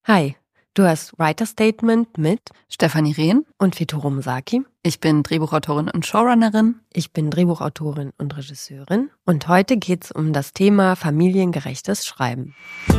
Hi, du hast Writer Statement mit Stefanie Rehn und Fituro Musaki. Ich bin Drehbuchautorin und Showrunnerin. Ich bin Drehbuchautorin und Regisseurin. Und heute geht's um das Thema familiengerechtes Schreiben.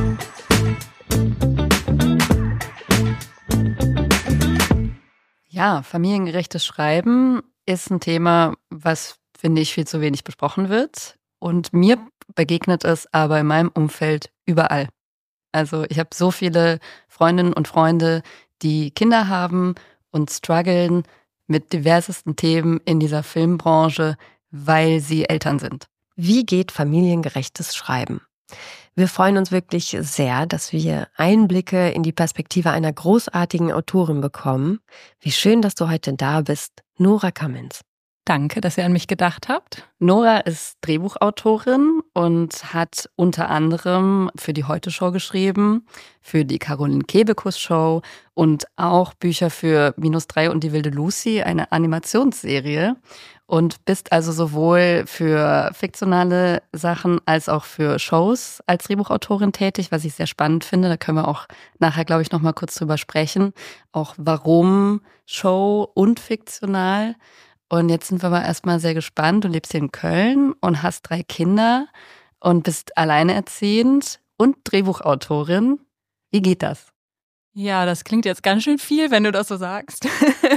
Ja, familiengerechtes Schreiben ist ein Thema, was, finde ich, viel zu wenig besprochen wird. Und mir begegnet es aber in meinem Umfeld überall. Also ich habe so viele Freundinnen und Freunde, die Kinder haben und strugglen mit diversesten Themen in dieser Filmbranche, weil sie Eltern sind. Wie geht familiengerechtes Schreiben? Wir freuen uns wirklich sehr, dass wir Einblicke in die Perspektive einer großartigen Autorin bekommen. Wie schön, dass du heute da bist, Nora Cummins. Danke, dass ihr an mich gedacht habt. Nora ist Drehbuchautorin und hat unter anderem für die Heute-Show geschrieben, für die Caroline Kebekus-Show und auch Bücher für -3 und die wilde Lucy, eine Animationsserie. Und bist also sowohl für fiktionale Sachen als auch für Shows als Drehbuchautorin tätig, was ich sehr spannend finde. Da können wir auch nachher, glaube ich, noch mal kurz drüber sprechen. Auch warum Show und fiktional. Und jetzt sind wir mal erstmal sehr gespannt. Du lebst hier in Köln und hast 3 Kinder und bist alleinerziehend und Drehbuchautorin. Wie geht das? Ja, das klingt jetzt ganz schön viel, wenn du das so sagst.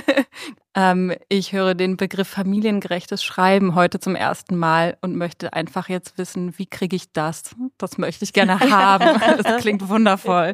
Ich höre den Begriff familiengerechtes Schreiben heute zum ersten Mal und möchte einfach jetzt wissen, wie kriege ich das? Das möchte ich gerne haben. Das klingt wundervoll.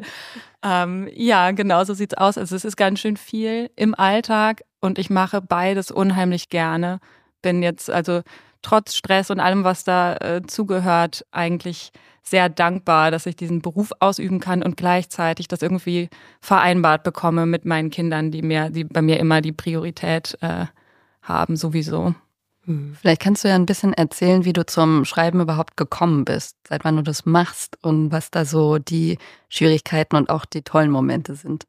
Ja, genau so sieht's aus. Also es ist ganz schön viel im Alltag und ich mache beides unheimlich gerne. Bin jetzt also trotz Stress und allem, was da zugehört, eigentlich sehr dankbar, dass ich diesen Beruf ausüben kann und gleichzeitig das irgendwie vereinbart bekomme mit meinen Kindern, die bei mir immer die Priorität haben sowieso. Vielleicht kannst du ja ein bisschen erzählen, wie du zum Schreiben überhaupt gekommen bist, seit wann du das machst und was da so die Schwierigkeiten und auch die tollen Momente sind.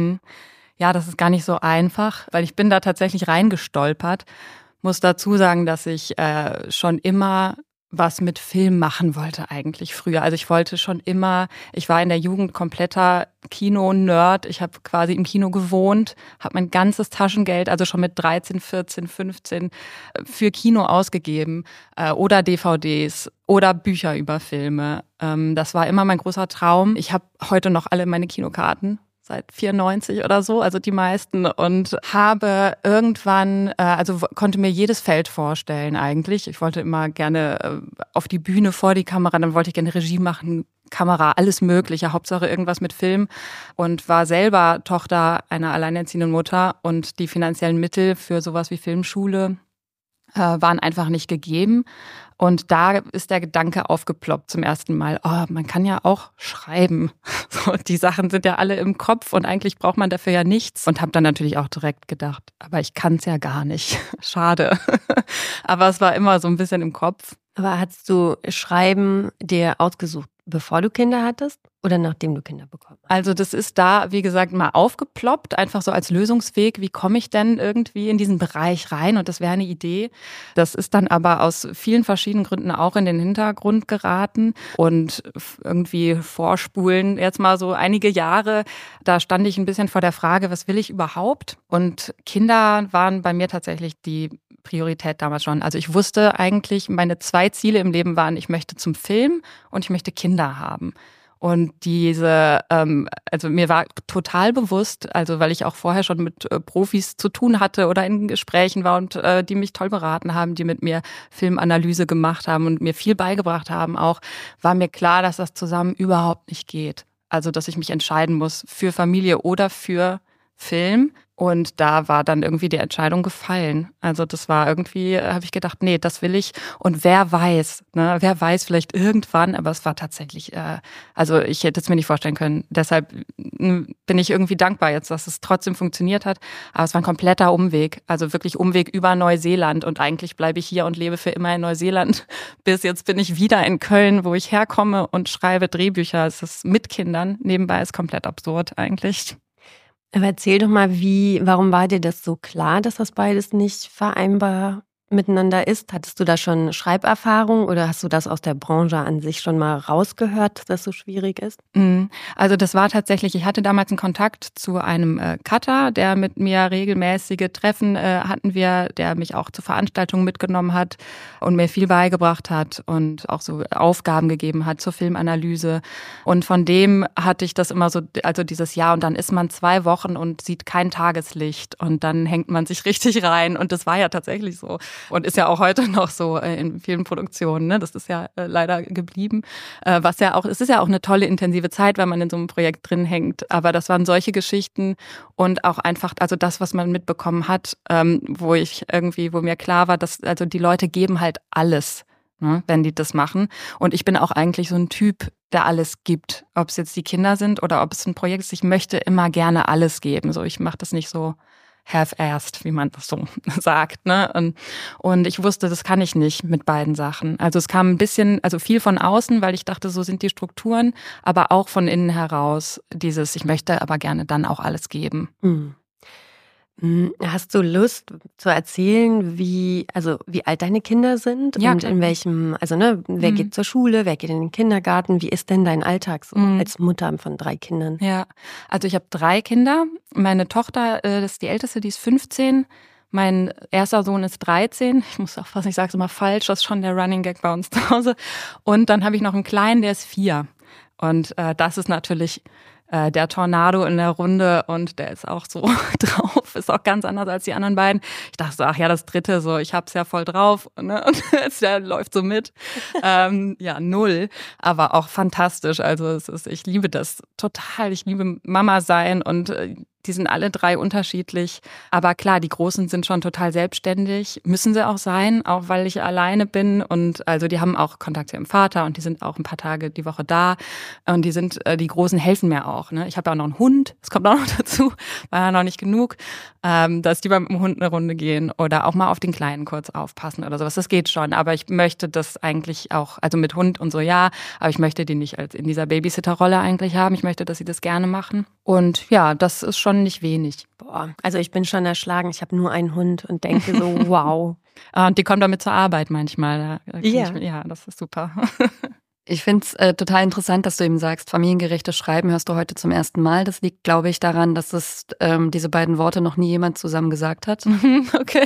Ja, das ist gar nicht so einfach, weil ich bin da tatsächlich reingestolpert. Muss dazu sagen, dass ich schon immer was mit Film machen wollte eigentlich früher. Also ich war in der Jugend kompletter Kino-Nerd. Ich habe quasi im Kino gewohnt, habe mein ganzes Taschengeld, also schon mit 13, 14, 15, für Kino ausgegeben oder DVDs oder Bücher über Filme. Das war immer mein großer Traum. Ich habe heute noch alle meine Kinokarten. Seit 94 oder so, also die meisten, und habe irgendwann, konnte mir jedes Feld vorstellen eigentlich. Ich wollte immer gerne auf die Bühne vor die Kamera, dann wollte ich gerne Regie machen, Kamera, alles Mögliche, Hauptsache irgendwas mit Film, und war selber Tochter einer alleinerziehenden Mutter und die finanziellen Mittel für sowas wie Filmschule waren einfach nicht gegeben. Und da ist der Gedanke aufgeploppt zum ersten Mal, man kann ja auch schreiben. So, die Sachen sind ja alle im Kopf und eigentlich braucht man dafür ja nichts. Und habe dann natürlich auch direkt gedacht, aber ich kann es ja gar nicht. Schade. Aber es war immer so ein bisschen im Kopf. Aber hast du Schreiben dir ausgesucht, bevor du Kinder hattest oder nachdem du Kinder bekommen hast? Also das ist da, wie gesagt, mal aufgeploppt, einfach so als Lösungsweg. Wie komme ich denn irgendwie in diesen Bereich rein? Und das wäre eine Idee. Das ist dann aber aus vielen verschiedenen Gründen auch in den Hintergrund geraten. Und irgendwie vorspulen jetzt mal so einige Jahre, da stand ich ein bisschen vor der Frage, was will ich überhaupt? Und Kinder waren bei mir tatsächlich die Priorität damals schon. Also ich wusste eigentlich, meine 2 Ziele im Leben waren, ich möchte zum Film und ich möchte Kinder haben. Und also mir war total bewusst, also weil ich auch vorher schon mit Profis zu tun hatte oder in Gesprächen war und die mich toll beraten haben, die mit mir Filmanalyse gemacht haben und mir viel beigebracht haben auch, war mir klar, dass das zusammen überhaupt nicht geht. Also dass ich mich entscheiden muss für Familie oder für Film. Und da war dann irgendwie die Entscheidung gefallen. Also das war irgendwie, habe ich gedacht, nee, das will ich. Und wer weiß vielleicht irgendwann, aber es war tatsächlich, also ich hätte es mir nicht vorstellen können. Deshalb bin ich irgendwie dankbar jetzt, dass es trotzdem funktioniert hat. Aber es war ein kompletter Umweg, also wirklich Umweg über Neuseeland. Und eigentlich bleibe ich hier und lebe für immer in Neuseeland. Bis jetzt bin ich wieder in Köln, wo ich herkomme und schreibe Drehbücher. Es ist mit Kindern. Nebenbei ist komplett absurd eigentlich. Aber erzähl doch mal, warum war dir das so klar, dass das beides nicht vereinbar miteinander ist? Hattest du da schon Schreiberfahrung oder hast du das aus der Branche an sich schon mal rausgehört, dass das so schwierig ist? Also das war tatsächlich, ich hatte damals einen Kontakt zu einem Cutter, der mit mir regelmäßige Treffen hatten wir, der mich auch zu Veranstaltungen mitgenommen hat und mir viel beigebracht hat und auch so Aufgaben gegeben hat zur Filmanalyse. Und von dem hatte ich das immer so, also dieses Jahr, und dann ist man 2 Wochen und sieht kein Tageslicht und dann hängt man sich richtig rein. Und das war ja tatsächlich so und ist ja auch heute noch so in vielen Produktionen. Ne? Das ist ja leider geblieben. Was ja auch, es ist ja auch eine tolle intensive Zeit, wenn man in so einem Projekt drin hängt. Aber das waren solche Geschichten und auch einfach, also das, was man mitbekommen hat, wo mir klar war, dass also die Leute geben halt alles, ne, wenn die das machen. Und ich bin auch eigentlich so ein Typ, der alles gibt. Ob es jetzt die Kinder sind oder ob es ein Projekt ist, ich möchte immer gerne alles geben. So, ich mache das nicht so half-assed, wie man das so sagt, ne? Und ich wusste, das kann ich nicht mit beiden Sachen. Also es kam ein bisschen, also viel von außen, weil ich dachte, so sind die Strukturen, aber auch von innen heraus dieses, ich möchte aber gerne dann auch alles geben. Hast du Lust zu erzählen, wie alt deine Kinder sind Ja, und klar. in welchem, wer geht zur Schule, wer geht in den Kindergarten, wie ist denn dein Alltag so als Mutter von 3 Kindern? Ja, also ich habe 3 Kinder. Meine Tochter, das ist die älteste, die ist 15. Mein erster Sohn ist 13. Ich muss aufpassen, ich sage es immer falsch, das ist schon der Running Gag bei uns zu Hause. Und dann habe ich noch einen Kleinen, der ist 4. Und das ist natürlich der Tornado in der Runde und der ist auch so drauf, ist auch ganz anders als die anderen beiden. Ich dachte so, ach ja, das dritte, so ich hab's ja voll drauf, ne? Und der läuft so mit. 0, aber auch fantastisch. Also ich liebe das total. Ich liebe Mama sein und die sind alle 3 unterschiedlich. Aber klar, die Großen sind schon total selbstständig. Müssen sie auch sein, auch weil ich alleine bin. Und also die haben auch Kontakt zu ihrem Vater und die sind auch ein paar Tage die Woche da. Und die Großen helfen mir auch. Ne? Ich habe ja auch noch einen Hund. Das kommt auch noch dazu. War ja noch nicht genug. Dass die mit dem Hund eine Runde gehen oder auch mal auf den Kleinen kurz aufpassen oder sowas. Das geht schon. Aber ich möchte das eigentlich auch, also mit Hund und so, ja. Aber ich möchte die nicht als in dieser Babysitter-Rolle eigentlich haben. Ich möchte, dass sie das gerne machen. Und ja, das ist schon nicht wenig. Boah, also ich bin schon erschlagen. Ich habe nur einen Hund und denke so, wow. Und die kommen damit zur Arbeit manchmal. Ja. Ja, das ist super. Ich finde es total interessant, dass du eben sagst, familiengerechtes Schreiben hörst du heute zum ersten Mal. Das liegt, glaube ich, daran, dass es diese beiden Worte noch nie jemand zusammen gesagt hat. Okay.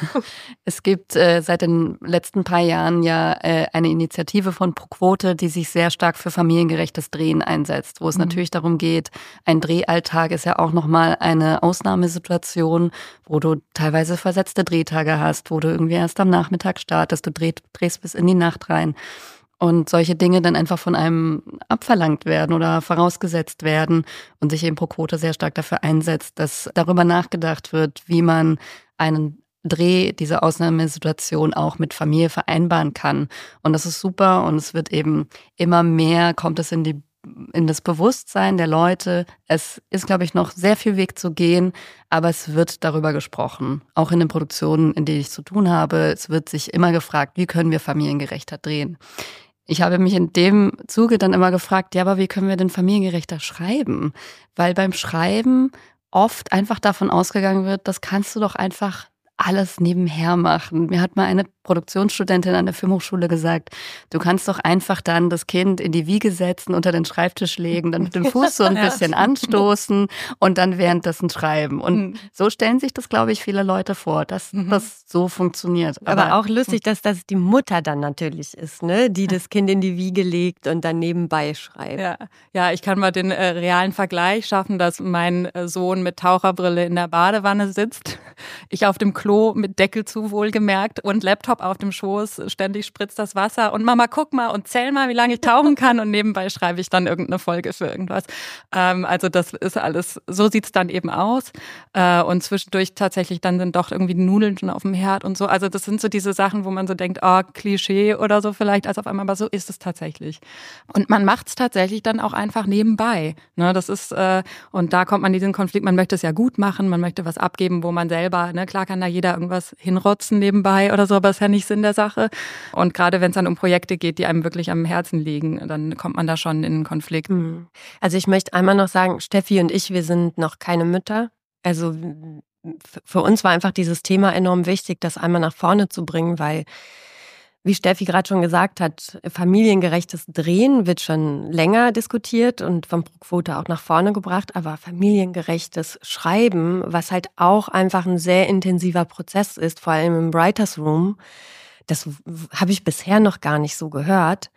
Es gibt seit den letzten paar Jahren ja eine Initiative von ProQuote, die sich sehr stark für familiengerechtes Drehen einsetzt, wo es natürlich darum geht, ein Drehalltag ist ja auch nochmal eine Ausnahmesituation, wo du teilweise versetzte Drehtage hast, wo du irgendwie erst am Nachmittag startest, du drehst bis in die Nacht rein. Und solche Dinge dann einfach von einem abverlangt werden oder vorausgesetzt werden und sich eben ProQuote sehr stark dafür einsetzt, dass darüber nachgedacht wird, wie man einen Dreh, diese Ausnahmesituation auch mit Familie vereinbaren kann. Und das ist super und es wird eben immer mehr, kommt es in das Bewusstsein der Leute. Es ist, glaube ich, noch sehr viel Weg zu gehen, aber es wird darüber gesprochen. Auch in den Produktionen, in denen ich zu tun habe, es wird sich immer gefragt, wie können wir familiengerechter drehen. Ich habe mich in dem Zuge dann immer gefragt, ja, aber wie können wir denn familiengerechter schreiben? Weil beim Schreiben oft einfach davon ausgegangen wird, das kannst du doch einfach alles nebenher machen. Mir hat mal eine Produktionsstudentin an der Filmhochschule gesagt, du kannst doch einfach dann das Kind in die Wiege setzen, unter den Schreibtisch legen, dann mit dem Fuß so ein bisschen anstoßen und dann währenddessen schreiben. Und so stellen sich das, glaube ich, viele Leute vor, dass das so funktioniert. Aber auch lustig, dass das die Mutter dann natürlich ist, ne, die das Kind in die Wiege legt und dann nebenbei schreibt. Ja, ich kann mal den realen Vergleich schaffen, dass mein Sohn mit Taucherbrille in der Badewanne sitzt, ich auf dem Klo mit Deckel zu wohlgemerkt und Laptop auf dem Schoß, ständig spritzt das Wasser und Mama, guck mal und zähl mal, wie lange ich tauchen kann und nebenbei schreibe ich dann irgendeine Folge für irgendwas. Also das ist alles, so sieht's dann eben aus und zwischendurch tatsächlich dann sind doch irgendwie die Nudeln schon auf dem Herd und so. Also das sind so diese Sachen, wo man so denkt, oh, Klischee oder so vielleicht, als auf einmal, aber so ist es tatsächlich. Und man macht's tatsächlich dann auch einfach nebenbei. Ne, das ist, und da kommt man in diesen Konflikt, man möchte es ja gut machen, man möchte was abgeben, wo man selber, ne, klar kann da jeder irgendwas hinrotzen nebenbei oder so, aber ist ja nicht Sinn der Sache. Und gerade wenn es dann um Projekte geht, die einem wirklich am Herzen liegen, dann kommt man da schon in einen Konflikt. Also ich möchte einmal noch sagen, Steffi und ich, wir sind noch keine Mütter. Also für uns war einfach dieses Thema enorm wichtig, das einmal nach vorne zu bringen, weil, wie Steffi gerade schon gesagt hat, familiengerechtes Drehen wird schon länger diskutiert und von Bruckquote auch nach vorne gebracht, aber familiengerechtes Schreiben, was halt auch einfach ein sehr intensiver Prozess ist, vor allem im Writers Room, das habe ich bisher noch gar nicht so gehört.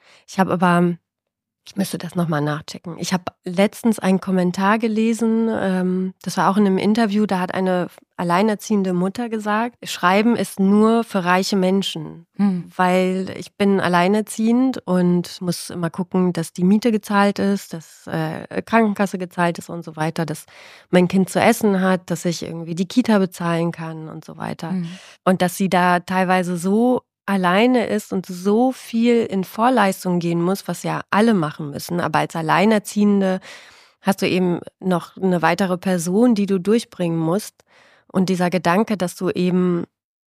Ich müsste das nochmal nachchecken. Ich habe letztens einen Kommentar gelesen, das war auch in einem Interview, da hat eine alleinerziehende Mutter gesagt, Schreiben ist nur für reiche Menschen, weil ich bin alleinerziehend und muss immer gucken, dass die Miete gezahlt ist, dass Krankenkasse gezahlt ist und so weiter, dass mein Kind zu essen hat, dass ich irgendwie die Kita bezahlen kann und so weiter. Und dass sie da teilweise so alleine ist und so viel in Vorleistung gehen muss, was ja alle machen müssen. Aber als Alleinerziehende hast du eben noch eine weitere Person, die du durchbringen musst. Und dieser Gedanke, dass du eben,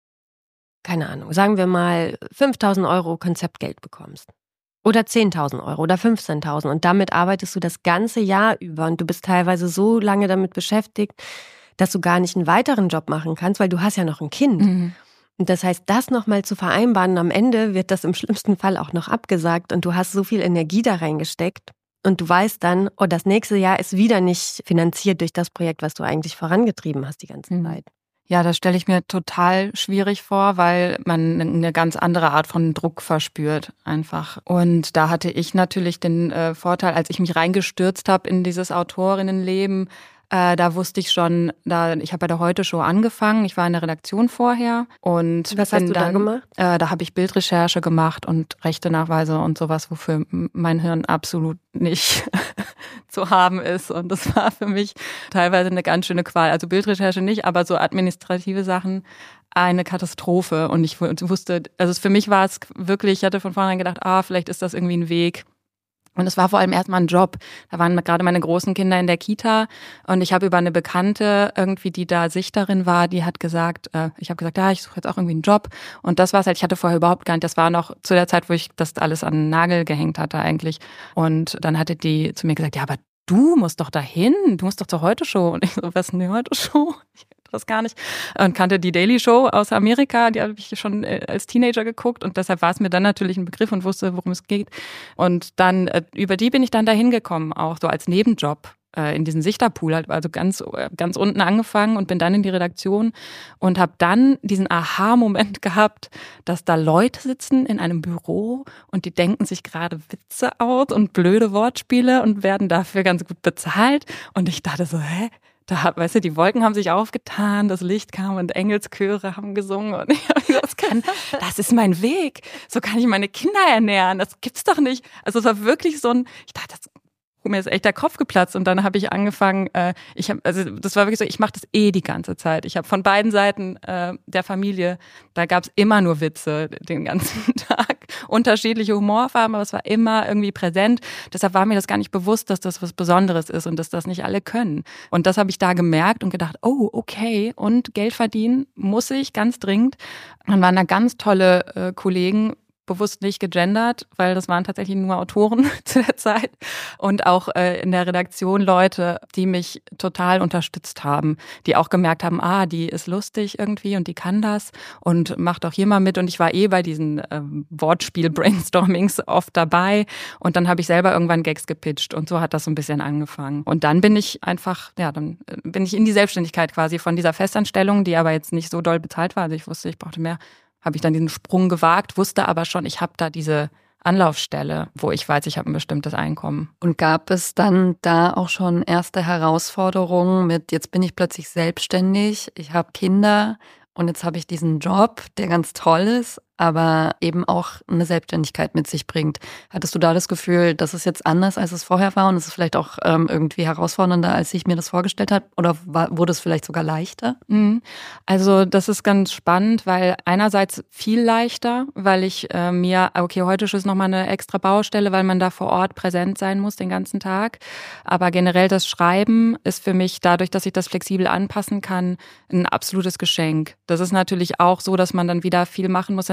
keine Ahnung, sagen wir mal 5.000 € Konzeptgeld bekommst. Oder 10.000 € oder 15.000. Und damit arbeitest du das ganze Jahr über. Und du bist teilweise so lange damit beschäftigt, dass du gar nicht einen weiteren Job machen kannst, weil du hast ja noch ein Kind. Und das heißt, das nochmal zu vereinbaren, am Ende wird das im schlimmsten Fall auch noch abgesagt und du hast so viel Energie da reingesteckt und du weißt dann, oh, das nächste Jahr ist wieder nicht finanziert durch das Projekt, was du eigentlich vorangetrieben hast die ganze Zeit. Ja, das stelle ich mir total schwierig vor, weil man eine ganz andere Art von Druck verspürt einfach. Und da hatte ich natürlich den Vorteil, als ich mich reingestürzt habe in dieses Autorinnenleben, da wusste ich schon, ich habe bei der Heute-Show angefangen, ich war in der Redaktion vorher. Und was hast du da gemacht? Da habe ich Bildrecherche gemacht und Rechte-Nachweise und sowas, wofür mein Hirn absolut nicht zu haben ist. Und das war für mich teilweise eine ganz schöne Qual. Also Bildrecherche nicht, aber so administrative Sachen eine Katastrophe. Und ich wusste, also für mich war es wirklich, ich hatte von vornherein gedacht, vielleicht ist das irgendwie ein Weg. Und es war vor allem erstmal ein Job. Da waren gerade meine großen Kinder in der Kita und ich habe über eine Bekannte irgendwie, die da Sichterin war, die hat gesagt, ich habe gesagt, ja, ich suche jetzt auch irgendwie einen Job. Und das war's halt, ich hatte vorher überhaupt gar nicht, das war noch zu der Zeit, wo ich das alles an den Nagel gehängt hatte eigentlich. Und dann hatte die zu mir gesagt, ja, aber du musst doch dahin, du musst doch zur Heute-Show. Und ich so, was ist eine Heute-Show? Das gar nicht. Und kannte die Daily Show aus Amerika, die habe ich schon als Teenager geguckt und deshalb war es mir dann natürlich ein Begriff und wusste, worum es geht. Und dann, über die bin ich dann dahin gekommen, auch so als Nebenjob in diesen Sichterpool, also ganz unten angefangen und bin dann in die Redaktion und habe dann diesen Aha-Moment gehabt, dass da Leute sitzen in einem Büro und die denken sich gerade Witze aus und blöde Wortspiele und werden dafür ganz gut bezahlt. Und ich dachte so, weißt du, die Wolken haben sich aufgetan, das Licht kam und Engelschöre haben gesungen und ich habe gesagt, das ist mein Weg. So kann ich meine Kinder ernähren. Das gibt's doch nicht. Also es war wirklich so ich dachte, mir ist echt der Kopf geplatzt und dann habe ich angefangen, das war wirklich so, ich mache das die ganze Zeit. Ich habe von beiden Seiten der Familie, da gab's immer nur Witze den ganzen Tag, unterschiedliche Humorfarben, aber es war immer irgendwie präsent. Deshalb war mir das gar nicht bewusst, dass das was Besonderes ist und dass das nicht alle können. Und das habe ich da gemerkt und gedacht, oh, okay, und Geld verdienen muss ich ganz dringend. Dann waren da ganz tolle Kollegen, bewusst nicht gegendert, weil das waren tatsächlich nur Autoren zu der Zeit und auch in der Redaktion Leute, die mich total unterstützt haben, die auch gemerkt haben, die ist lustig irgendwie und die kann das und macht auch hier mal mit und ich war bei diesen Wortspiel-Brainstormings oft dabei und dann habe ich selber irgendwann Gags gepitcht und so hat das so ein bisschen angefangen und dann bin ich einfach, dann bin ich in die Selbstständigkeit quasi von dieser Festanstellung, die aber jetzt nicht so doll bezahlt war, also ich wusste, ich brauchte mehr, habe ich dann diesen Sprung gewagt, wusste aber schon, ich habe da diese Anlaufstelle, wo ich weiß, ich habe ein bestimmtes Einkommen. Und gab es dann da auch schon erste Herausforderungen mit, jetzt bin ich plötzlich selbstständig, ich habe Kinder und jetzt habe ich diesen Job, der ganz toll ist, aber eben auch eine Selbstständigkeit mit sich bringt. Hattest du da das Gefühl, das ist jetzt anders, als es vorher war und es ist vielleicht auch irgendwie herausfordernder, als ich mir das vorgestellt habe? Oder wurde es vielleicht sogar leichter? Also das ist ganz spannend, weil einerseits viel leichter, weil ich heute ist nochmal eine extra Baustelle, weil man da vor Ort präsent sein muss den ganzen Tag. Aber generell das Schreiben ist für mich, dadurch, dass ich das flexibel anpassen kann, ein absolutes Geschenk. Das ist natürlich auch so, dass man dann wieder viel machen muss. Das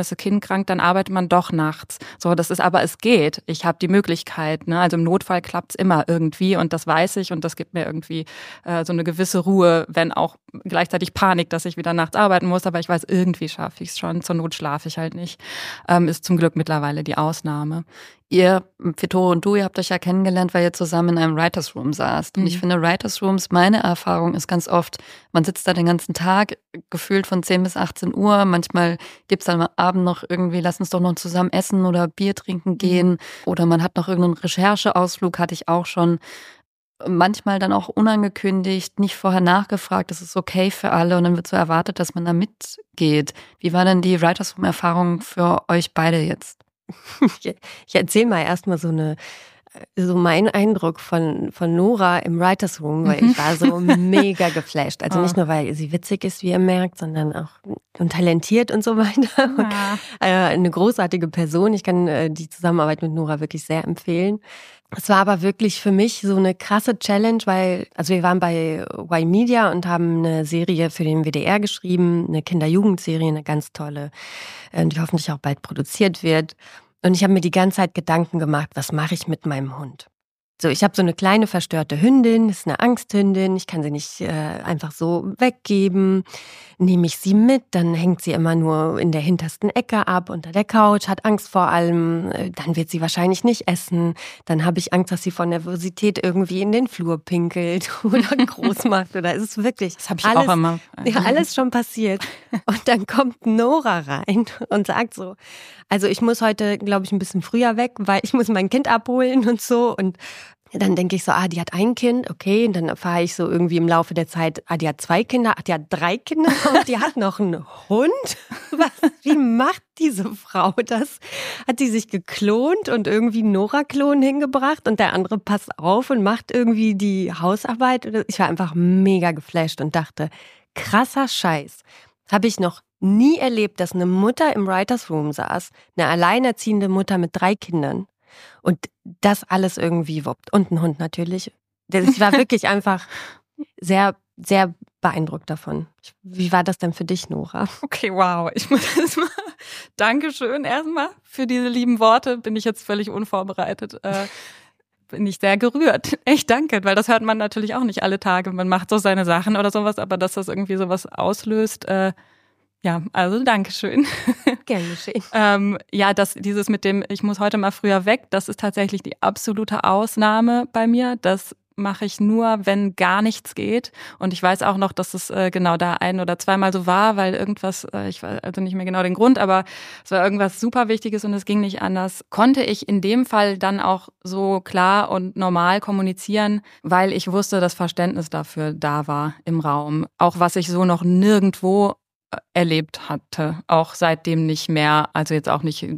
ist das Kind krank, dann arbeitet man doch nachts. So, aber es geht. Ich habe die Möglichkeit, ne? Also im Notfall klappt's immer irgendwie und das weiß ich und das gibt mir irgendwie so eine gewisse Ruhe, wenn auch gleichzeitig Panik, dass ich wieder nachts arbeiten muss, aber ich weiß, irgendwie schaffe ich es schon. Zur Not schlafe ich halt nicht. Ist zum Glück mittlerweile die Ausnahme. Ihr, Vittorio und du, ihr habt euch ja kennengelernt, weil ihr zusammen in einem Writers Room saßt. Und ich finde, Writers Rooms, meine Erfahrung ist ganz oft, man sitzt da den ganzen Tag, gefühlt von 10 bis 18 Uhr. Manchmal gibt's dann am Abend noch irgendwie, lass uns doch noch zusammen essen oder Bier trinken gehen. Oder man hat noch irgendeinen Rechercheausflug, hatte ich auch schon. Manchmal dann auch unangekündigt, nicht vorher nachgefragt, das ist okay für alle und dann wird so erwartet, dass man da mitgeht. Wie war denn die Writers Room Erfahrung für euch beide jetzt? Ich erzähle mal erstmal so mein Eindruck von Nora im Writers Room, weil ich war so mega geflasht. Also nicht nur, weil sie witzig ist, wie ihr merkt, sondern auch und talentiert und so weiter. Und, eine großartige Person. Ich kann die Zusammenarbeit mit Nora wirklich sehr empfehlen. Es war aber wirklich für mich so eine krasse Challenge, weil, also wir waren bei Y-Media und haben eine Serie für den WDR geschrieben, eine Kinder-Jugendserie, eine ganz tolle, die hoffentlich auch bald produziert wird. Und ich habe mir die ganze Zeit Gedanken gemacht, was mache ich mit meinem Hund? So, ich habe so eine kleine verstörte Hündin, das ist eine Angsthündin, ich kann sie nicht einfach so weggeben. Nehme ich sie mit, dann hängt sie immer nur in der hintersten Ecke ab, unter der Couch, hat Angst vor allem, dann wird sie wahrscheinlich nicht essen. Dann habe ich Angst, dass sie von Nervosität irgendwie in den Flur pinkelt oder groß macht. Oder es ist wirklich das habe ich auch immer. Ja, alles schon passiert. Und dann kommt Nora rein und sagt so, also ich muss heute, glaube ich, ein bisschen früher weg, weil ich muss mein Kind abholen und so. Und dann denke ich so, die hat ein Kind, okay. Und dann erfahre ich so irgendwie im Laufe der Zeit, die hat 2 Kinder, die hat 3 Kinder und die hat noch einen Hund. Wie macht diese Frau das? Hat die sich geklont und irgendwie Nora-Klon hingebracht und der andere passt auf und macht irgendwie die Hausarbeit? Ich war einfach mega geflasht und dachte, krasser Scheiß. Habe ich noch nie erlebt, dass eine Mutter im Writers Room saß, eine alleinerziehende Mutter mit 3 Kindern. Und das alles irgendwie wuppt. Und ein Hund natürlich. Ich war wirklich einfach sehr, sehr beeindruckt davon. Wie war das denn für dich, Nora? Okay, wow. Ich muss erstmal Dankeschön erstmal für diese lieben Worte. Bin ich jetzt völlig unvorbereitet. Bin ich sehr gerührt. Echt danke, weil das hört man natürlich auch nicht alle Tage. Man macht so seine Sachen oder sowas, aber dass das irgendwie sowas auslöst, ja, also Dankeschön. Gern geschehen. Dieses mit dem, ich muss heute mal früher weg, das ist tatsächlich die absolute Ausnahme bei mir. Das mache ich nur, wenn gar nichts geht. Und ich weiß auch noch, dass es genau da 1- oder zweimal so war, weil irgendwas, ich weiß also nicht mehr genau den Grund, aber es war irgendwas super Wichtiges und es ging nicht anders. Konnte ich in dem Fall dann auch so klar und normal kommunizieren, weil ich wusste, dass Verständnis dafür da war im Raum. Auch was ich so noch nirgendwo erlebt hatte, auch seitdem nicht mehr, also jetzt auch nicht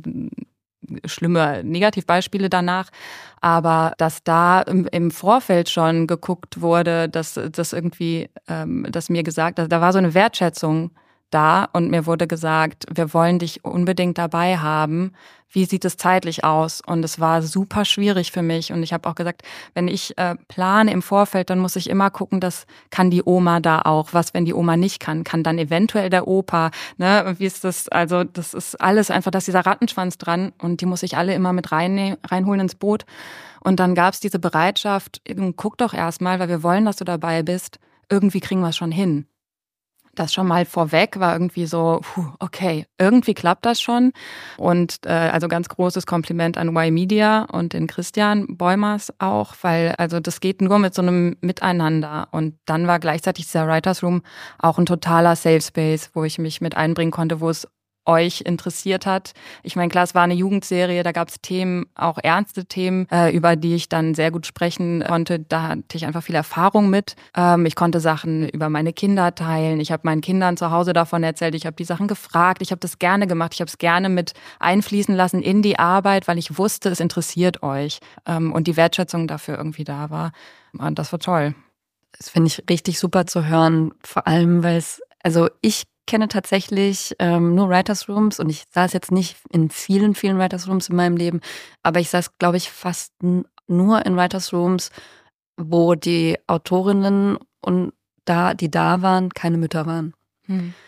schlimme Negativbeispiele danach, aber dass da im Vorfeld schon geguckt wurde, dass das irgendwie, dass mir gesagt, da war so eine Wertschätzung da und mir wurde gesagt, wir wollen dich unbedingt dabei haben. Wie sieht es zeitlich aus? Und es war super schwierig für mich. Und ich habe auch gesagt, wenn ich plane im Vorfeld, dann muss ich immer gucken, dass kann die Oma da auch. Was, wenn die Oma nicht kann dann eventuell der Opa. Ne? Und wie ist das? Also das ist alles einfach, dass dieser Rattenschwanz dran und die muss ich alle immer mit reinholen ins Boot. Und dann gab es diese Bereitschaft, guck doch erstmal, weil wir wollen, dass du dabei bist. Irgendwie kriegen wir es schon hin. Das schon mal vorweg war irgendwie so, okay, irgendwie klappt das schon. Und also ganz großes Kompliment an Y-Media und den Christian Beumers auch, weil also das geht nur mit so einem Miteinander. Und dann war gleichzeitig dieser Writers Room auch ein totaler Safe Space, wo ich mich mit einbringen konnte, wo es euch interessiert hat. Ich meine, klar, es war eine Jugendserie, da gab es Themen, auch ernste Themen, über die ich dann sehr gut sprechen konnte. Da hatte ich einfach viel Erfahrung mit. Ich konnte Sachen über meine Kinder teilen. Ich habe meinen Kindern zu Hause davon erzählt. Ich habe die Sachen gefragt. Ich habe das gerne gemacht. Ich habe es gerne mit einfließen lassen in die Arbeit, weil ich wusste, es interessiert euch. Und die Wertschätzung dafür irgendwie da war. Und das war toll. Das finde ich richtig super zu hören. Vor allem, weil ich kenne tatsächlich nur Writers Rooms und ich saß jetzt nicht in vielen, vielen Writers Rooms in meinem Leben, aber ich saß, glaube ich, fast nur in Writers Rooms, wo die Autorinnen und die da waren, keine Mütter waren.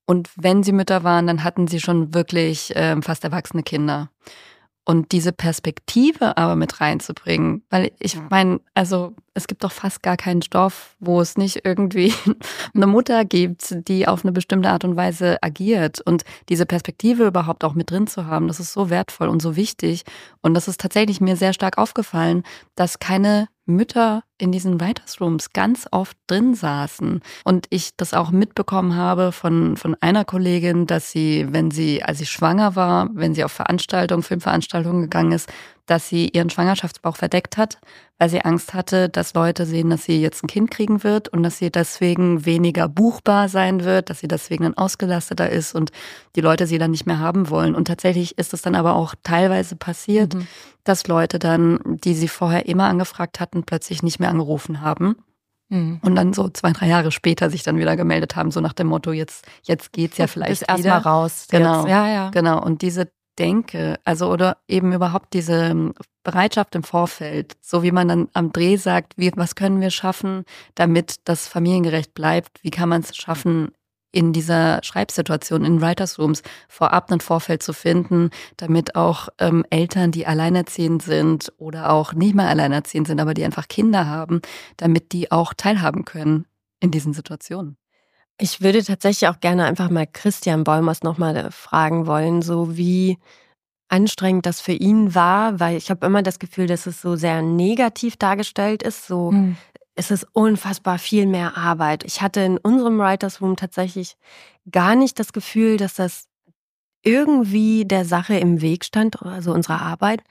Und wenn sie Mütter waren, dann hatten sie schon wirklich fast erwachsene Kinder. Und diese Perspektive aber mit reinzubringen, weil ich meine, also es gibt doch fast gar keinen Stoff, wo es nicht irgendwie eine Mutter gibt, die auf eine bestimmte Art und Weise agiert. Und diese Perspektive überhaupt auch mit drin zu haben, das ist so wertvoll und so wichtig. Und das ist tatsächlich mir sehr stark aufgefallen, dass keine Mütter in diesen Writers' Rooms ganz oft drin saßen. Und ich das auch mitbekommen habe von einer Kollegin, dass sie, als sie schwanger war, wenn sie auf Filmveranstaltungen gegangen ist, dass sie ihren Schwangerschaftsbauch verdeckt hat, weil sie Angst hatte, dass Leute sehen, dass sie jetzt ein Kind kriegen wird und dass sie deswegen weniger buchbar sein wird, dass sie deswegen dann ausgelasteter ist und die Leute sie dann nicht mehr haben wollen. Und tatsächlich ist es dann aber auch teilweise passiert, dass Leute dann, die sie vorher immer angefragt hatten, plötzlich nicht mehr angerufen haben. Und dann so 2-3 Jahre später sich dann wieder gemeldet haben, so nach dem Motto, jetzt geht's ja vielleicht wieder. Ist erstmal raus. Genau. Jetzt. Ja. Genau. Und diese Denke, also oder eben überhaupt diese Bereitschaft im Vorfeld, so wie man dann am Dreh sagt, was können wir schaffen, damit das familiengerecht bleibt, wie kann man es schaffen, in dieser Schreibsituation, in Writers' Rooms vorab ein Vorfeld zu finden, damit auch Eltern, die alleinerziehend sind oder auch nicht mehr alleinerziehend sind, aber die einfach Kinder haben, damit die auch teilhaben können in diesen Situationen. Ich würde tatsächlich auch gerne einfach mal Christian Beumers nochmal fragen wollen, so wie anstrengend das für ihn war, weil ich habe immer das Gefühl, dass es so sehr negativ dargestellt ist, so es ist unfassbar viel mehr Arbeit. Ich hatte in unserem Writers' Room tatsächlich gar nicht das Gefühl, dass das irgendwie der Sache im Weg stand, also unserer Arbeit.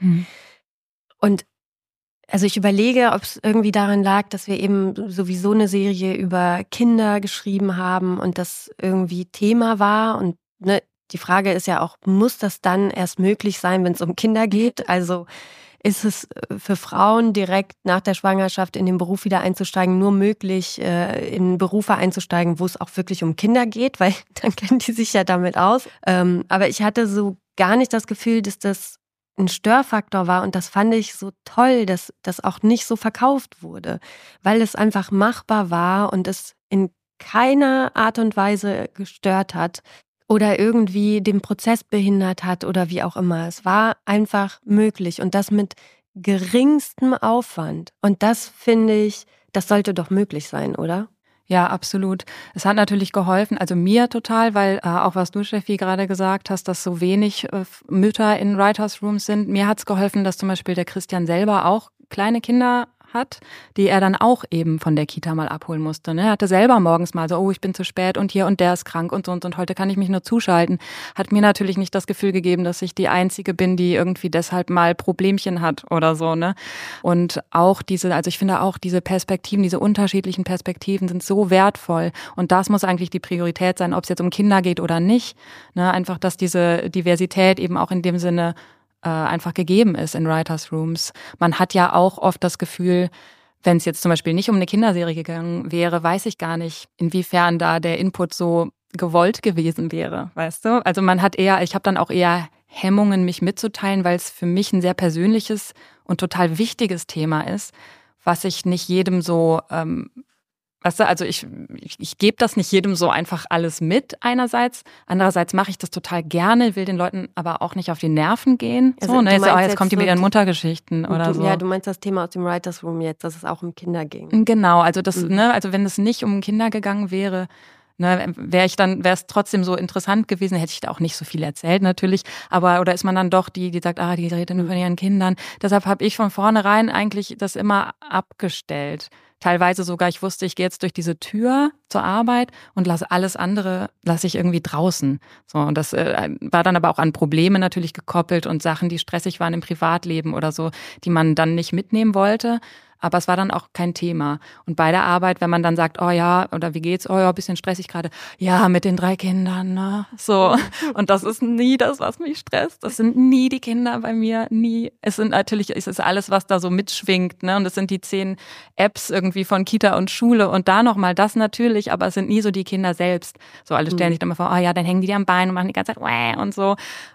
Und also ich überlege, ob es irgendwie daran lag, dass wir eben sowieso eine Serie über Kinder geschrieben haben und das irgendwie Thema war. Und ne, die Frage ist ja auch, muss das dann erst möglich sein, wenn es um Kinder geht? Also ist es für Frauen direkt nach der Schwangerschaft in den Beruf wieder einzusteigen nur möglich, in Berufe einzusteigen, wo es auch wirklich um Kinder geht? Weil dann kennen die sich ja damit aus. Aber ich hatte so gar nicht das Gefühl, dass das ein Störfaktor war und das fand ich so toll, dass das auch nicht so verkauft wurde, weil es einfach machbar war und es in keiner Art und Weise gestört hat oder irgendwie den Prozess behindert hat oder wie auch immer. Es war einfach möglich und das mit geringstem Aufwand. Und das finde ich, das sollte doch möglich sein, oder? Ja, absolut. Es hat natürlich geholfen, also mir total, weil auch was du, Steffi, gerade gesagt hast, dass so wenig Mütter in Writers' Rooms sind. Mir hat's geholfen, dass zum Beispiel der Christian selber auch kleine Kinder hat, die er dann auch eben von der Kita mal abholen musste. Ne? Er hatte selber morgens mal so, oh, ich bin zu spät und hier und der ist krank und so und heute kann ich mich nur zuschalten. Hat mir natürlich nicht das Gefühl gegeben, dass ich die Einzige bin, die irgendwie deshalb mal Problemchen hat oder so. Ne? Und auch also ich finde auch diese Perspektiven, diese unterschiedlichen Perspektiven sind so wertvoll und das muss eigentlich die Priorität sein, ob es jetzt um Kinder geht oder nicht. Ne? Einfach, dass diese Diversität eben auch in dem Sinne einfach gegeben ist in Writers' Rooms. Man hat ja auch oft das Gefühl, wenn es jetzt zum Beispiel nicht um eine Kinderserie gegangen wäre, weiß ich gar nicht, inwiefern da der Input so gewollt gewesen wäre, weißt du? Also ich habe dann auch eher Hemmungen, mich mitzuteilen, weil es für mich ein sehr persönliches und total wichtiges Thema ist, was ich nicht jedem so weißt du, also ich gebe das nicht jedem so einfach alles mit einerseits. Andererseits mache ich das total gerne, will den Leuten aber auch nicht auf die Nerven gehen. Also so, ne? Jetzt kommt die mit ihren Muttergeschichten oder so. Ja, du meinst das Thema aus dem Writers' Room jetzt, dass es auch um Kinder ging. Genau, also also wenn es nicht um Kinder gegangen wäre, ne, wäre es trotzdem so interessant gewesen, hätte ich da auch nicht so viel erzählt natürlich, oder ist man dann doch die sagt, die redet nur von ihren Kindern. Deshalb habe ich von vornherein eigentlich das immer abgestellt. Teilweise sogar, ich wusste, ich gehe jetzt durch diese Tür zur Arbeit und alles andere lasse ich irgendwie draußen. So, und das war dann aber auch an Probleme natürlich gekoppelt und Sachen, die stressig waren im Privatleben oder so, die man dann nicht mitnehmen wollte. Aber es war dann auch kein Thema. Und bei der Arbeit, wenn man dann sagt, oh ja, oder wie geht's? Oh ja, bisschen stressig gerade. Ja, mit den 3 Kindern, ne? So. Und das ist nie das, was mich stresst. Das sind nie die Kinder bei mir, nie. Es ist alles, was da so mitschwingt, ne? Und es sind die 10 Apps irgendwie von Kita und Schule und da nochmal das natürlich, aber es sind nie so die Kinder selbst. So, alle stellen sich dann mal vor, oh ja, dann hängen die am Bein und machen die ganze Zeit und so.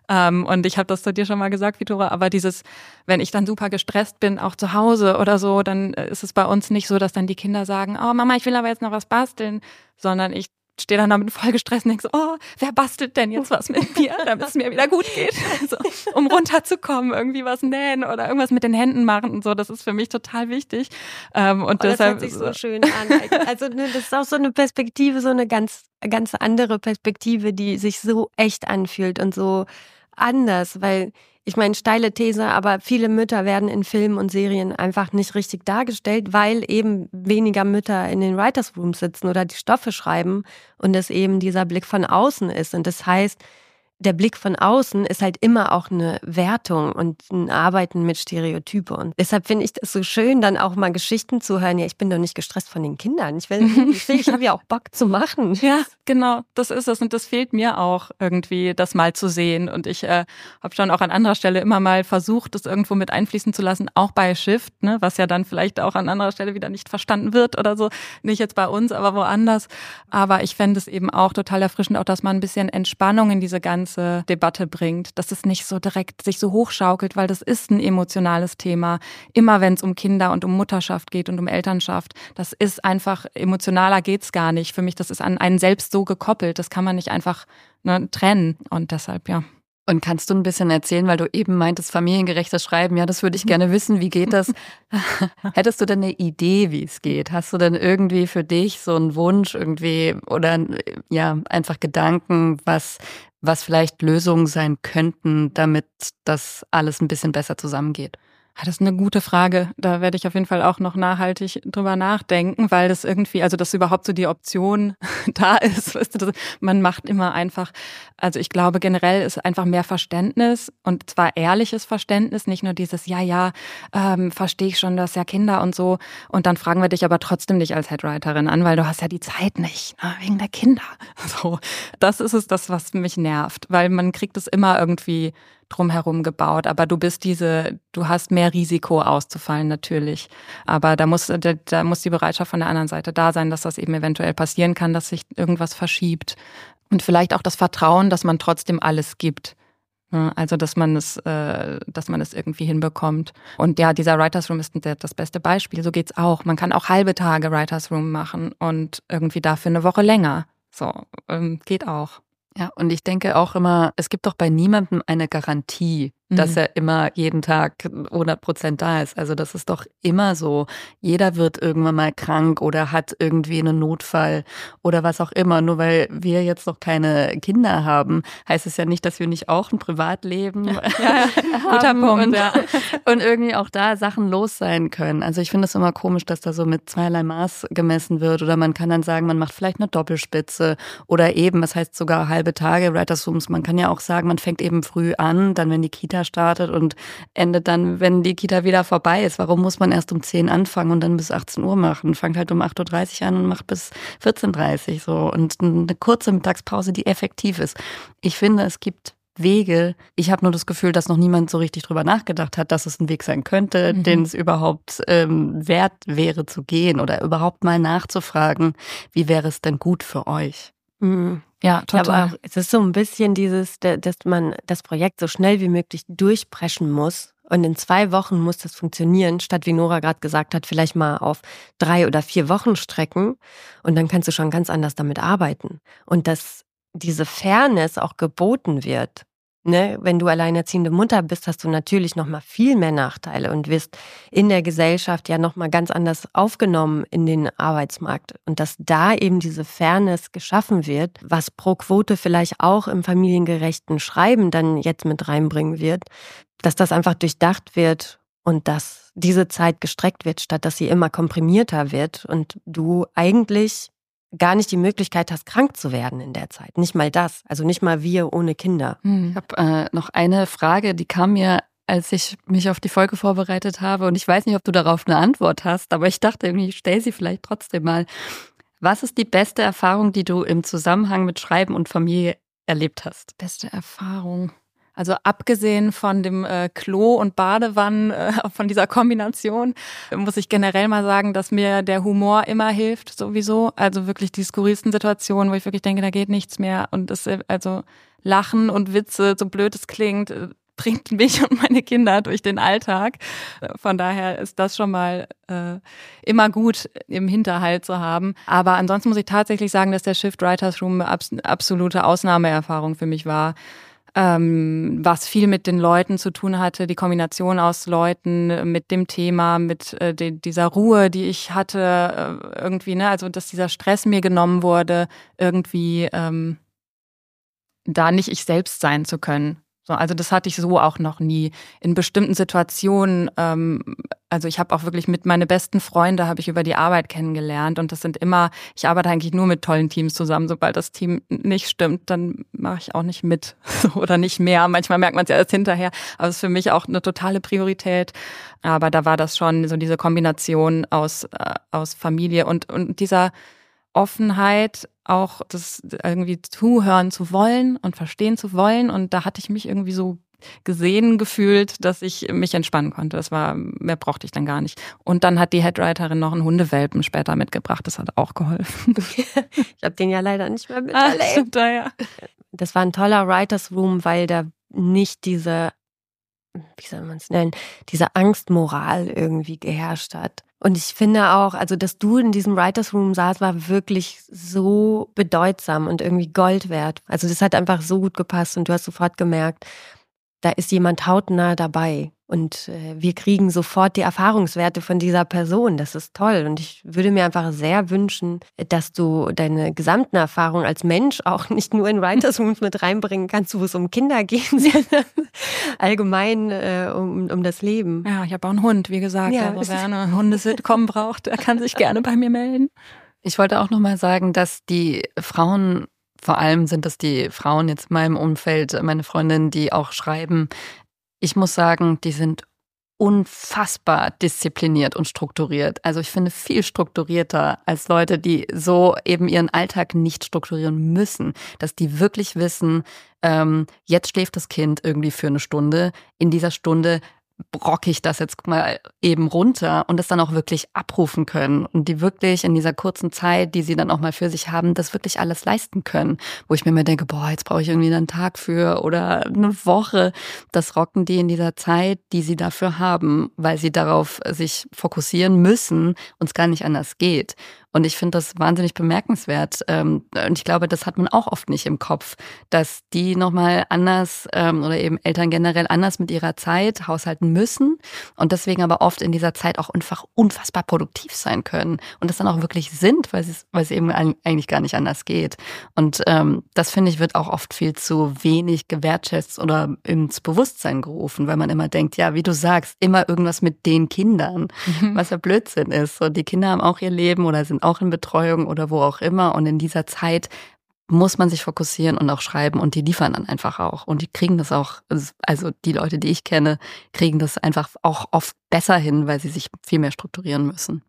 Und ich habe das zu dir schon mal gesagt, Vitora, aber wenn ich dann super gestresst bin, auch zu Hause oder so, dann ist es bei uns nicht so, dass dann die Kinder sagen, oh Mama, ich will aber jetzt noch was basteln, sondern ich stehe dann damit voll gestresst und denke so, oh, wer bastelt denn jetzt was mit mir, damit es mir wieder gut geht? Also, um runterzukommen, irgendwie was nähen oder irgendwas mit den Händen machen und so, das ist für mich total wichtig. Und deshalb, das hört sich so schön an. Also das ist auch so eine Perspektive, so eine ganz andere Perspektive, die sich so echt anfühlt und so anders, weil ich meine, steile These, aber viele Mütter werden in Filmen und Serien einfach nicht richtig dargestellt, weil eben weniger Mütter in den Writers' Rooms sitzen oder die Stoffe schreiben und es eben dieser Blick von außen ist. Und das heißt, der Blick von außen ist halt immer auch eine Wertung und ein Arbeiten mit Stereotype. Und deshalb finde ich das so schön, dann auch mal Geschichten zu hören. Ja, ich bin doch nicht gestresst von den Kindern. Ich habe ja auch Bock zu machen. Ja, genau, das ist es. Und das fehlt mir auch irgendwie, das mal zu sehen. Und ich habe schon auch an anderer Stelle immer mal versucht, das irgendwo mit einfließen zu lassen, auch bei Shift, ne, was ja dann vielleicht auch an anderer Stelle wieder nicht verstanden wird oder so. Nicht jetzt bei uns, aber woanders. Aber ich fände es eben auch total erfrischend, auch dass man ein bisschen Entspannung in diese ganze Debatte bringt, dass es nicht so direkt sich so hochschaukelt, weil das ist ein emotionales Thema. Immer wenn es um Kinder und um Mutterschaft geht und um Elternschaft, das ist einfach, emotionaler geht's gar nicht. Für mich, das ist an einen selbst so gekoppelt, das kann man nicht einfach trennen und deshalb, ja. Und kannst du ein bisschen erzählen, weil du eben meintest, familiengerechtes Schreiben, ja, das würde ich gerne wissen, wie geht das? Hättest du denn eine Idee, wie es geht? Hast du denn irgendwie für dich so einen Wunsch irgendwie oder ja, einfach Gedanken, was vielleicht Lösungen sein könnten, damit das alles ein bisschen besser zusammengeht? Das ist eine gute Frage. Da werde ich auf jeden Fall auch noch nachhaltig drüber nachdenken, weil das irgendwie, also dass überhaupt so die Option da ist. Weißt du, man macht immer einfach, also ich glaube generell ist einfach mehr Verständnis und zwar ehrliches Verständnis, nicht nur dieses, verstehe ich schon, das ja Kinder und so. Und dann fragen wir dich aber trotzdem nicht als Headwriterin an, weil du hast ja die Zeit nicht, wegen der Kinder. So, das ist es, das, was mich nervt, weil man kriegt es immer irgendwie drumherum gebaut, aber du hast mehr Risiko auszufallen natürlich, aber da muss die Bereitschaft von der anderen Seite da sein, dass das eben eventuell passieren kann, dass sich irgendwas verschiebt und vielleicht auch das Vertrauen, dass man trotzdem alles gibt, also dass man es irgendwie hinbekommt. Und ja, dieser Writers Room ist das beste Beispiel, so geht's auch. Man kann auch halbe Tage Writers Room machen und irgendwie dafür eine Woche länger, so geht auch. Ja, und ich denke auch immer, es gibt doch bei niemandem eine Garantie, dass er immer jeden Tag 100% da ist. Also das ist doch immer so. Jeder wird irgendwann mal krank oder hat irgendwie einen Notfall oder was auch immer. Nur weil wir jetzt noch keine Kinder haben, heißt es ja nicht, dass wir nicht auch ein Privatleben haben. Guter Punkt, und irgendwie auch da Sachen los sein können. Also ich finde es immer komisch, dass da so mit zweierlei Maß gemessen wird. Oder man kann dann sagen, man macht vielleicht eine Doppelspitze oder eben, das heißt sogar halbe Tage Writers Rooms. Man kann ja auch sagen, man fängt eben früh an, dann wenn die Kita startet und endet dann, wenn die Kita wieder vorbei ist. Warum muss man erst um 10 anfangen und dann bis 18 Uhr machen? Fangt halt um 8.30 Uhr an und macht bis 14.30 Uhr so. Und eine kurze Mittagspause, die effektiv ist. Ich finde, es gibt Wege. Ich habe nur das Gefühl, dass noch niemand so richtig drüber nachgedacht hat, dass es ein Weg sein könnte, den es überhaupt wert wäre zu gehen oder überhaupt mal nachzufragen, wie wäre es denn gut für euch? Ja, total. Aber es ist so ein bisschen dass man das Projekt so schnell wie möglich durchpreschen muss. Und in 2 Wochen muss das funktionieren, statt wie Nora gerade gesagt hat, vielleicht mal auf 3 oder 4 Wochen strecken. Und dann kannst du schon ganz anders damit arbeiten. Und dass diese Fairness auch geboten wird. Ne? Wenn du alleinerziehende Mutter bist, hast du natürlich noch mal viel mehr Nachteile und wirst in der Gesellschaft ja noch mal ganz anders aufgenommen in den Arbeitsmarkt. Und dass da eben diese Fairness geschaffen wird, was pro Quote vielleicht auch im familiengerechten Schreiben dann jetzt mit reinbringen wird, dass das einfach durchdacht wird und dass diese Zeit gestreckt wird, statt dass sie immer komprimierter wird und du eigentlich gar nicht die Möglichkeit hast, krank zu werden in der Zeit. Nicht mal das. Also nicht mal wir ohne Kinder. Ich habe noch eine Frage, die kam mir, als ich mich auf die Folge vorbereitet habe. Und ich weiß nicht, ob du darauf eine Antwort hast, aber ich dachte irgendwie, ich stelle sie vielleicht trotzdem mal. Was ist die beste Erfahrung, die du im Zusammenhang mit Schreiben und Familie erlebt hast? Beste Erfahrung. Also abgesehen von dem Klo und Badewannen, von dieser Kombination, muss ich generell mal sagen, dass mir der Humor immer hilft sowieso. Also wirklich die skurrilsten Situationen, wo ich wirklich denke, da geht nichts mehr. Und das, also Lachen und Witze, so blöd es klingt, bringt mich und meine Kinder durch den Alltag. Von daher ist das schon mal immer gut im Hinterhalt zu haben. Aber ansonsten muss ich tatsächlich sagen, dass der Shift Writers Room eine absolute Ausnahmeerfahrung für mich war. Was viel mit den Leuten zu tun hatte, die Kombination aus Leuten, mit dem Thema, mit dieser Ruhe, die ich hatte, irgendwie, ne, also dass dieser Stress mir genommen wurde, irgendwie da nicht ich selbst sein zu können. So, also das hatte ich so auch noch nie. In bestimmten Situationen, also ich habe auch wirklich mit meine besten Freunde habe ich über die Arbeit kennengelernt und das sind immer, ich arbeite eigentlich nur mit tollen Teams zusammen. Sobald das Team nicht stimmt, dann mache ich auch nicht mit oder nicht mehr. Manchmal merkt man es ja erst hinterher, aber es ist für mich auch eine totale Priorität. Aber da war das schon so diese Kombination aus Familie und dieser Offenheit, auch das irgendwie zuhören zu wollen und verstehen zu wollen. Und da hatte ich mich irgendwie so gesehen gefühlt, dass ich mich entspannen konnte. Mehr brauchte ich dann gar nicht. Und dann hat die Headwriterin noch einen Hundewelpen später mitgebracht. Das hat auch geholfen. Ich habe den ja leider nicht mehr miterlebt. Das war ein toller Writers Room, weil da nicht diese, wie soll man es nennen, diese Angstmoral irgendwie geherrscht hat. Und ich finde auch, also dass du in diesem Writers Room saßt, war wirklich so bedeutsam und irgendwie Gold wert. Also das hat einfach so gut gepasst und du hast sofort gemerkt, da ist jemand hautnah dabei. Und wir kriegen sofort die Erfahrungswerte von dieser Person. Das ist toll. Und ich würde mir einfach sehr wünschen, dass du deine gesamten Erfahrungen als Mensch auch nicht nur in Writers Rooms mit reinbringen kannst, wo es um Kinder geht, sondern allgemein um das Leben. Ja, ich habe auch einen Hund, wie gesagt. Ja. Also wer eine Hundesitcom braucht, der kann sich gerne bei mir melden. Ich wollte auch nochmal sagen, dass die Frauen, vor allem sind das die Frauen jetzt in meinem Umfeld, meine Freundinnen, die auch schreiben, ich muss sagen, die sind unfassbar diszipliniert und strukturiert. Also ich finde viel strukturierter als Leute, die so eben ihren Alltag nicht strukturieren müssen. Dass die wirklich wissen, jetzt schläft das Kind irgendwie für eine Stunde. In dieser Stunde brocke ich das jetzt mal eben runter und das dann auch wirklich abrufen können und die wirklich in dieser kurzen Zeit, die sie dann auch mal für sich haben, das wirklich alles leisten können. Wo ich mir immer denke, boah, jetzt brauche ich irgendwie einen Tag für oder eine Woche. Das rocken die in dieser Zeit, die sie dafür haben, weil sie darauf sich fokussieren müssen und es gar nicht anders geht. Und ich finde das wahnsinnig bemerkenswert. Und ich glaube, das hat man auch oft nicht im Kopf, dass die nochmal anders oder eben Eltern generell anders mit ihrer Zeit haushalten müssen und deswegen aber oft in dieser Zeit auch einfach unfassbar produktiv sein können und das dann auch wirklich sind, weil es eben eigentlich gar nicht anders geht. Und das, finde ich, wird auch oft viel zu wenig gewertschätzt oder ins Bewusstsein gerufen, weil man immer denkt, ja, wie du sagst, immer irgendwas mit den Kindern, was ja Blödsinn ist. So, die Kinder haben auch ihr Leben oder sind auch in Betreuung oder wo auch immer. Und in dieser Zeit muss man sich fokussieren und auch schreiben und die liefern dann einfach auch. Und die kriegen das auch, also die Leute, die ich kenne, kriegen das einfach auch oft besser hin, weil sie sich viel mehr strukturieren müssen.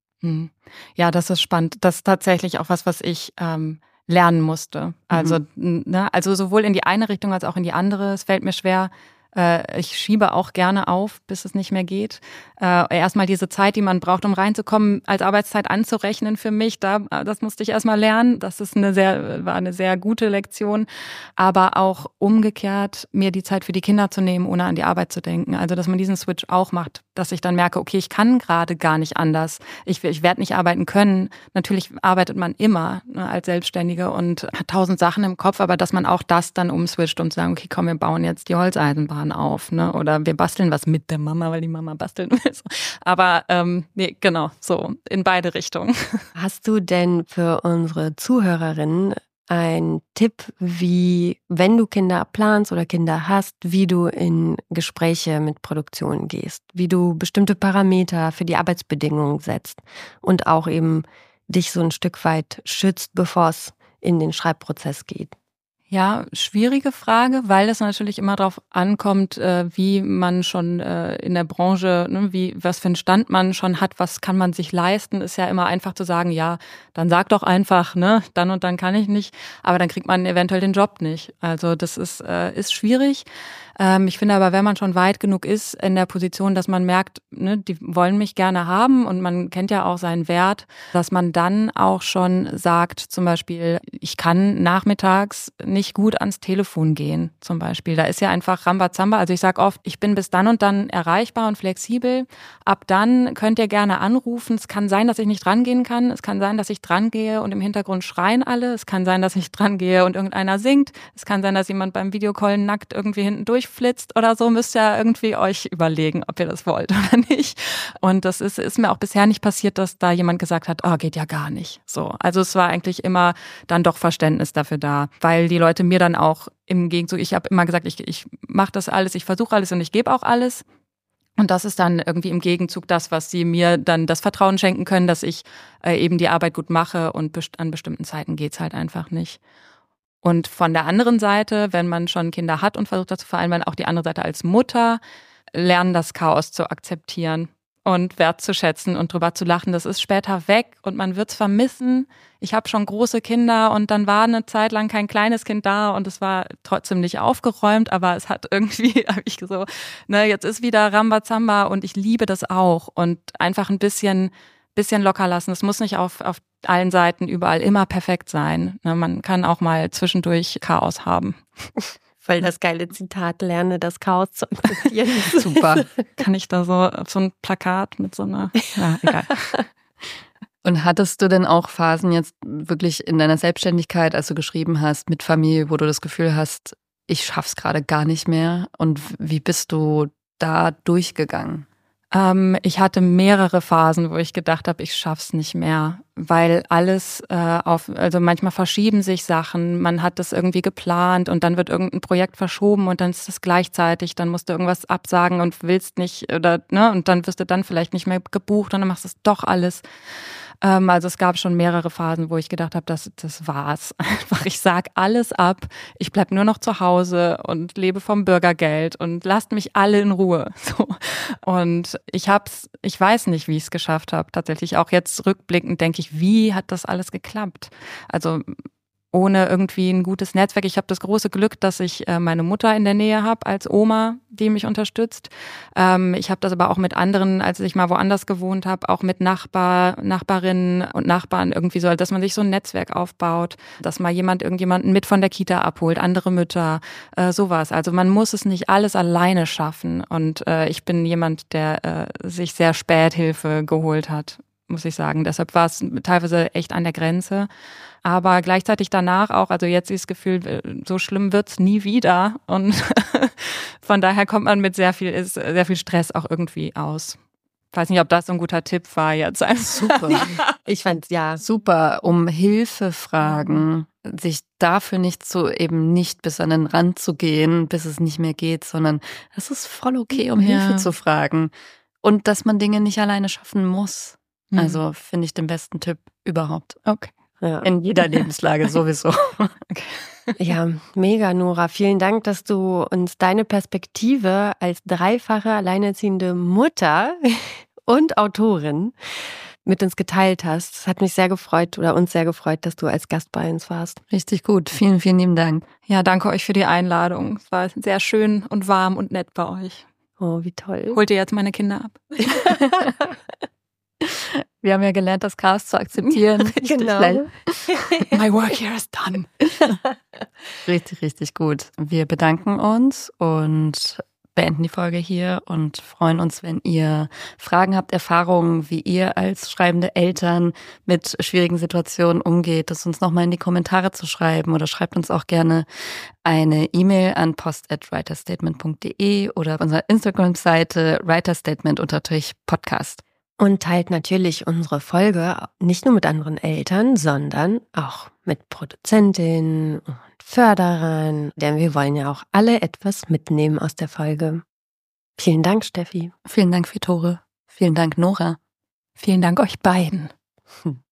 Ja, das ist spannend. Das ist tatsächlich auch was ich lernen musste. Also, also sowohl in die eine Richtung als auch in die andere. Es fällt mir schwer. Ich schiebe auch gerne auf, bis es nicht mehr geht. Erstmal diese Zeit, die man braucht, um reinzukommen, als Arbeitszeit anzurechnen für mich, das musste ich erstmal lernen. Das ist war eine sehr gute Lektion. Aber auch umgekehrt, mir die Zeit für die Kinder zu nehmen, ohne an die Arbeit zu denken. Also, dass man diesen Switch auch macht, dass ich dann merke, okay, ich kann gerade gar nicht anders. Ich werde nicht arbeiten können. Natürlich arbeitet man immer, ne, als Selbstständige und hat 1000 Sachen im Kopf, aber dass man auch das dann umswitcht und sagen, okay, komm, wir bauen jetzt die Holzeisenbahn auf, ne? Oder wir basteln was mit der Mama, weil die Mama basteln will. Aber nee, genau, so in beide Richtungen. Hast du denn für unsere Zuhörerinnen einen Tipp, wie, wenn du Kinder planst oder Kinder hast, wie du in Gespräche mit Produktionen gehst, wie du bestimmte Parameter für die Arbeitsbedingungen setzt und auch eben dich so ein Stück weit schützt, bevor es in den Schreibprozess geht? Ja, schwierige Frage, weil es natürlich immer darauf ankommt, wie man schon in der Branche, ne, was für einen Stand man schon hat, was kann man sich leisten, ist ja immer einfach zu sagen, ja, dann sag doch einfach, ne, dann und dann kann ich nicht, aber dann kriegt man eventuell den Job nicht. Also das ist schwierig. Ich finde aber, wenn man schon weit genug ist in der Position, dass man merkt, ne, die wollen mich gerne haben und man kennt ja auch seinen Wert, dass man dann auch schon sagt, zum Beispiel, ich kann nachmittags nicht gut ans Telefon gehen zum Beispiel. Da ist ja einfach Rambazamba. Also ich sage oft, ich bin bis dann und dann erreichbar und flexibel. Ab dann könnt ihr gerne anrufen. Es kann sein, dass ich nicht rangehen kann. Es kann sein, dass ich drangehe und im Hintergrund schreien alle. Es kann sein, dass ich drangehe und irgendeiner singt. Es kann sein, dass jemand beim Videocall nackt irgendwie hinten durchflitzt oder so. Müsst ihr irgendwie euch überlegen, ob ihr das wollt oder nicht. Und das ist mir auch bisher nicht passiert, dass da jemand gesagt hat, oh, geht ja gar nicht. So. Also es war eigentlich immer dann doch Verständnis dafür da, weil die Leute mir dann auch im Gegenzug, ich habe immer gesagt, ich mache das alles, ich versuche alles und ich gebe auch alles. Und das ist dann irgendwie im Gegenzug das, was sie mir dann das Vertrauen schenken können, dass ich eben die Arbeit gut mache und an bestimmten Zeiten geht's halt einfach nicht. Und von der anderen Seite, wenn man schon Kinder hat und versucht das zu vereinbaren, auch die andere Seite als Mutter, lernen das Chaos zu akzeptieren und wertzuschätzen und drüber zu lachen. Das ist später weg und man wird's vermissen. Ich habe schon große Kinder und dann war eine Zeit lang kein kleines Kind da und es war trotzdem nicht aufgeräumt, aber es hat irgendwie, habe ich so, jetzt ist wieder Rambazamba und ich liebe das auch und einfach ein bisschen locker lassen. Es muss nicht auf allen Seiten überall immer perfekt sein. Man kann auch mal zwischendurch Chaos haben. Voll das geile Zitat, lerne das Chaos zu akzeptieren. Super. Kann ich da so ein Plakat mit so einer, ja, egal. Und hattest du denn auch Phasen jetzt wirklich in deiner Selbstständigkeit, als du geschrieben hast, mit Familie, wo du das Gefühl hast, ich schaff's gerade gar nicht mehr? Und wie bist du da durchgegangen? Ich hatte mehrere Phasen, wo ich gedacht habe, ich schaff's nicht mehr, weil alles also manchmal verschieben sich Sachen, man hat das irgendwie geplant und dann wird irgendein Projekt verschoben und dann ist es gleichzeitig, dann musst du irgendwas absagen und willst nicht und dann wirst du dann vielleicht nicht mehr gebucht und dann machst du es doch alles. Also es gab schon mehrere Phasen, wo ich gedacht habe, das war's. Einfach, ich sag alles ab, ich bleib nur noch zu Hause und lebe vom Bürgergeld und lasst mich alle in Ruhe. So. Und ich weiß nicht, wie ich es geschafft habe. Tatsächlich auch jetzt rückblickend denke ich, wie hat das alles geklappt? Also ohne irgendwie ein gutes Netzwerk. Ich habe das große Glück, dass ich meine Mutter in der Nähe habe als Oma, die mich unterstützt. Ich habe das aber auch mit anderen, als ich mal woanders gewohnt habe, auch mit Nachbarinnen und Nachbarn irgendwie so, dass man sich so ein Netzwerk aufbaut, dass mal irgendjemanden mit von der Kita abholt, andere Mütter, sowas. Also man muss es nicht alles alleine schaffen. Und ich bin jemand, der sich sehr spät Hilfe geholt hat, muss ich sagen. Deshalb war es teilweise echt an der Grenze. Aber gleichzeitig danach auch, also jetzt ist das Gefühl, so schlimm wird's nie wieder. Und von daher kommt man mit sehr viel Stress auch irgendwie aus. Ich weiß nicht, ob das so ein guter Tipp war jetzt. Super. Ich fand's ja super, um Hilfe fragen, sich dafür nicht bis an den Rand zu gehen, bis es nicht mehr geht, sondern es ist voll okay, um Hilfe zu fragen. Und dass man Dinge nicht alleine schaffen muss. Also finde ich den besten Tipp überhaupt. Okay. Ja. In jeder Lebenslage sowieso. Okay. Ja, mega, Nora. Vielen Dank, dass du uns deine Perspektive als dreifache alleinerziehende Mutter und Autorin mit uns geteilt hast. Es hat mich sehr gefreut oder uns sehr gefreut, dass du als Gast bei uns warst. Richtig gut. Vielen, vielen lieben Dank. Ja, danke euch für die Einladung. Es war sehr schön und warm und nett bei euch. Oh, wie toll. Holt ihr jetzt meine Kinder ab? Wir haben ja gelernt, das Chaos zu akzeptieren. Genau. My work here is done. Richtig, richtig gut. Wir bedanken uns und beenden die Folge hier und freuen uns, wenn ihr Fragen habt, Erfahrungen, wie ihr als schreibende Eltern mit schwierigen Situationen umgeht, das uns nochmal in die Kommentare zu schreiben oder schreibt uns auch gerne eine E-Mail an post@writerstatement.de oder auf unserer Instagram-Seite writerstatement_podcast. Und teilt natürlich unsere Folge nicht nur mit anderen Eltern, sondern auch mit Produzentinnen und Förderern, denn wir wollen ja auch alle etwas mitnehmen aus der Folge. Vielen Dank, Steffi. Vielen Dank, Vittore. Vielen Dank, Nora. Vielen Dank euch beiden.